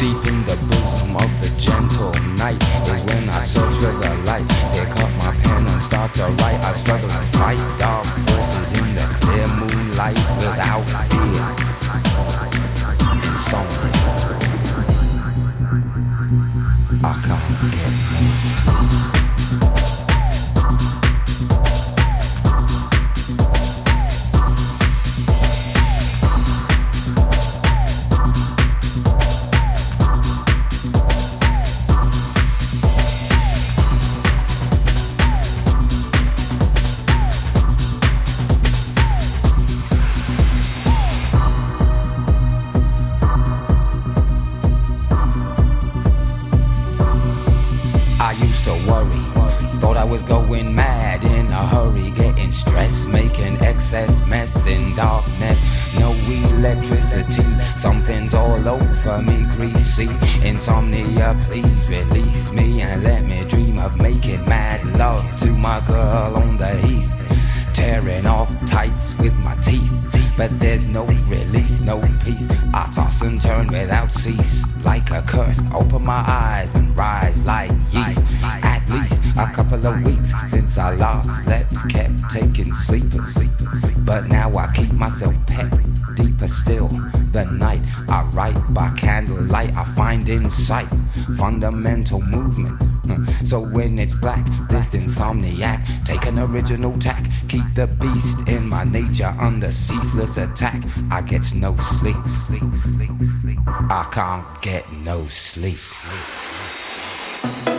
Deep in the bosom of the gentle night is when I search for the light. Pick up my pen and start to write. I struggle to fight dark forces in the clear moonlight without fear. Insomnia, I can't get no sleep. To worry, thought I was going mad in a hurry, getting stressed, making excess mess in darkness. No electricity, something's all over me, greasy. Insomnia, please release me and let me dream of making mad love to my girl on the heath, tearing off tights with my teeth. But there's no release, no peace. I toss and turn without cease, like a curse. Open my eyes and rise like yeast. At least a couple of weeks since I last slept, kept taking sleepers. But now I keep myself pet. Deeper still, the night I write by candlelight. I find insight, fundamental movement. So when it's black, this insomniac, take an original tack. Keep the beast in my nature under ceaseless attack. I get no sleep. I can't get no sleep.